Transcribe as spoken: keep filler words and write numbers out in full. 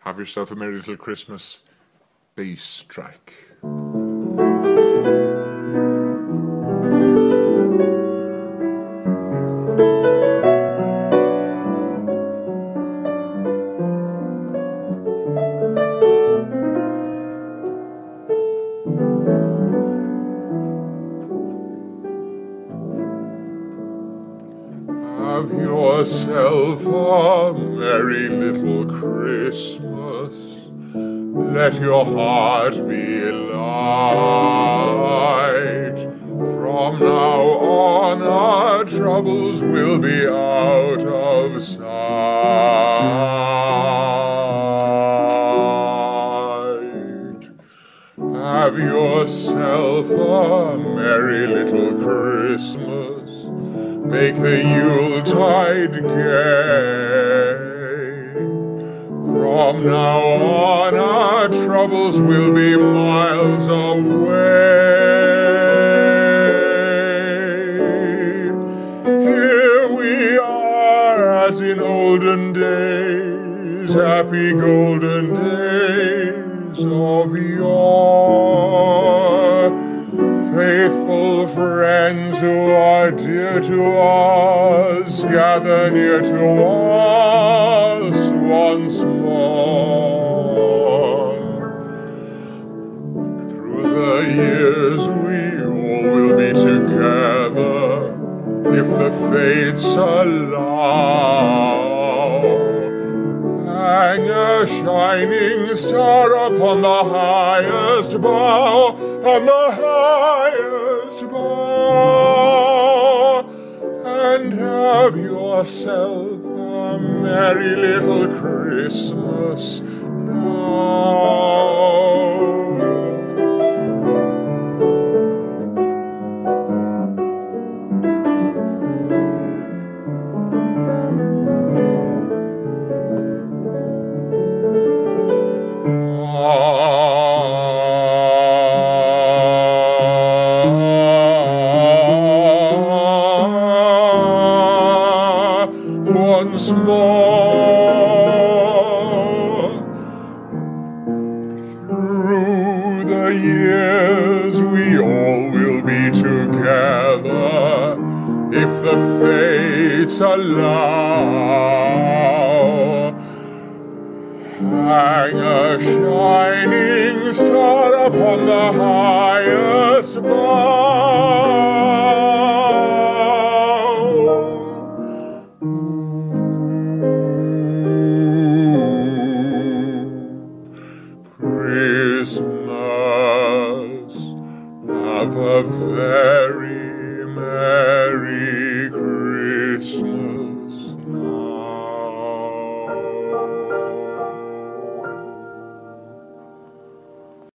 Have yourself a merry little Christmas bass track. Have yourself a merry little Christmas. Let your heart be light. From now on our troubles will be out of sight. Have yourself a merry little Christmas. Make the Yuletide gay. From now on our troubles will be miles away. Here we are as in olden days, happy golden days of yore. Faithful friends who are dear to us, gather near to us once more. Through the years we all will be together, if the fates allow. Hang a shining star upon the highest bough, on the highest bough, and have yourself a merry little Christmas now. Once more, through the years we all will be together, if the fates allow. Hang a shining star upon the highest bough. Christmas, have a very merry